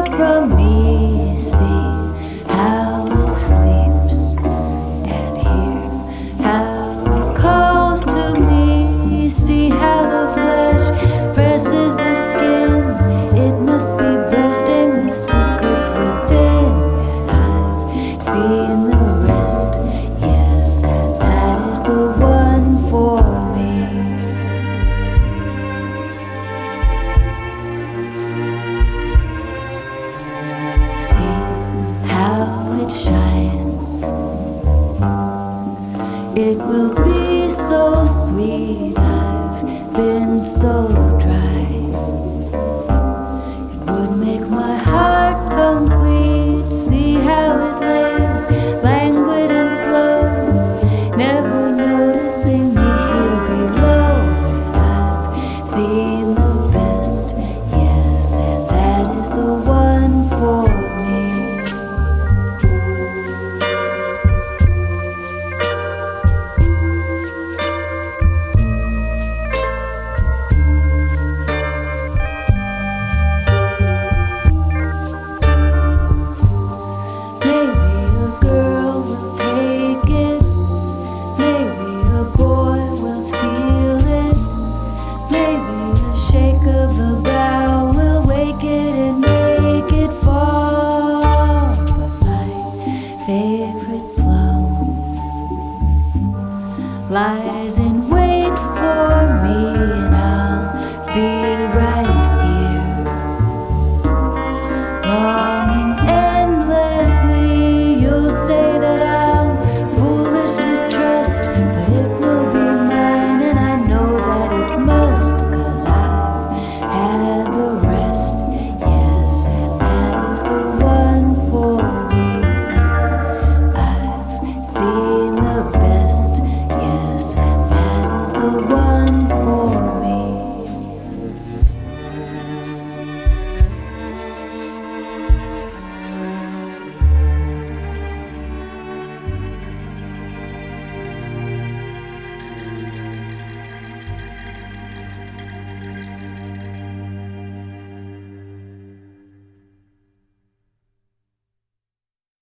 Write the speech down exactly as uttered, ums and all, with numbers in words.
from me, see how it sleeps, and hear how it calls to me. See how the flesh presses the skin. It must be bursting with secrets within. And I've seen the rest, yes, and that is the one for me. See how it shines. It will be so sweet. I've been so dry. It would make my heart complete. See how it lays, languid and slow, never noticing me here below. And I've seen the best, yes, and that is the one for me. Lies in wait for me, and I'll be right here, longing endlessly. You'll say that I'm foolish to trust, but it will be mine, and I know that it must, 'cause I've had the rest, yes, and that is the one for me. I've seen the best, yes, and that is the one.